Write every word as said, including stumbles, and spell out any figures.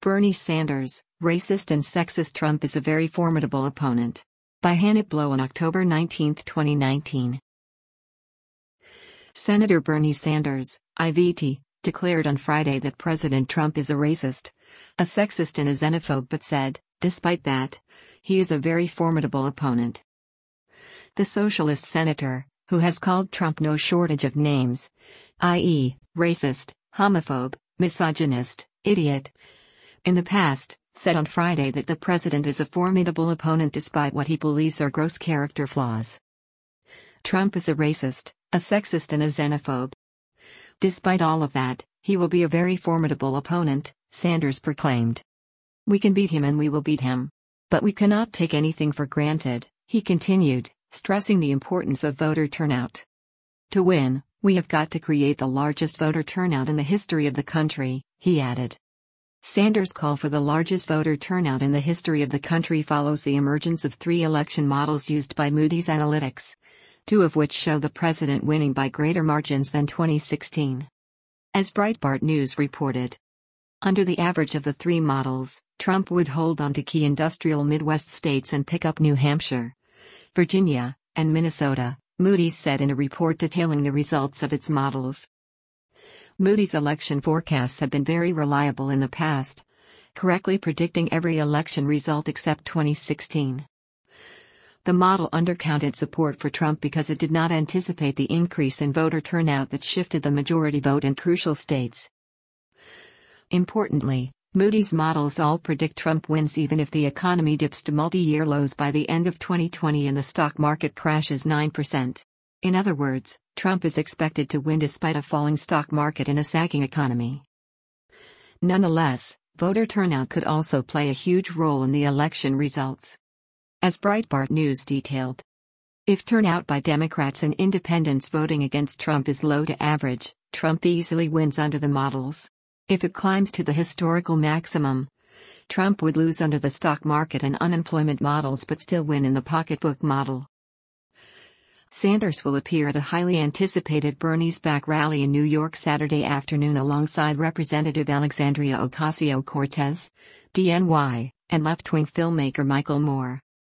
Bernie Sanders, racist and sexist. Trump is a very formidable opponent. By Hannah Blow on October nineteenth, twenty nineteen. Senator Bernie Sanders, I V T, declared on Friday that President Trump is a racist, a sexist and a xenophobe, but said, despite that, he is a very formidable opponent. The socialist senator, who has called Trump no shortage of names, that is, racist, homophobe, misogynist, idiot, in the past, said on Friday that the president is a formidable opponent despite what he believes are gross character flaws. Trump is a racist, a sexist and a xenophobe. Despite all of that, he will be a very formidable opponent, Sanders proclaimed. We can beat him and we will beat him. But we cannot take anything for granted, he continued, stressing the importance of voter turnout. To win, we have got to create the largest voter turnout in the history of the country, he added. Sanders' call for the largest voter turnout in the history of the country follows the emergence of three election models used by Moody's Analytics, two of which show the president winning by greater margins than twenty sixteen. As Breitbart News reported, under the average of the three models, Trump would hold on to key industrial Midwest states and pick up New Hampshire, Virginia, and Minnesota, Moody's said in a report detailing the results of its models. Moody's election forecasts have been very reliable in the past, correctly predicting every election result except twenty sixteen. The model undercounted support for Trump because it did not anticipate the increase in voter turnout that shifted the majority vote in crucial states. Importantly, Moody's models all predict Trump wins even if the economy dips to multi-year lows by the end of twenty twenty and the stock market crashes nine percent. In other words, Trump is expected to win despite a falling stock market and a sagging economy. Nonetheless, voter turnout could also play a huge role in the election results. As Breitbart News detailed, if turnout by Democrats and independents voting against Trump is low to average, Trump easily wins under the models. If it climbs to the historical maximum, Trump would lose under the stock market and unemployment models but still win in the pocketbook model. Sanders will appear at a highly anticipated Bernie's Back rally in New York Saturday afternoon alongside Representative Alexandria Ocasio-Cortez, D N Y, and left-wing filmmaker Michael Moore.